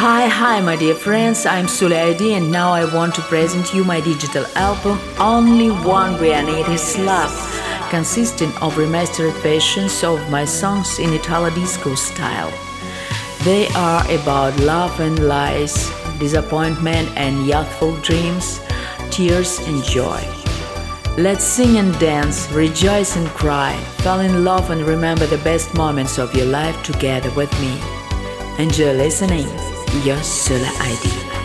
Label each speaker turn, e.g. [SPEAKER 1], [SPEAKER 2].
[SPEAKER 1] Hi, my dear friends. I'm Sule ID, and now I want to present you my digital album, Only One Way I Need His Love, consisting of remastered versions of my songs in Italo disco style. They are about love and lies, disappointment and youthful dreams, tears and joy. Let's sing and dance, rejoice and cry, fall in love and remember the best moments of your life together with me. Enjoy listening. Your Sula ID.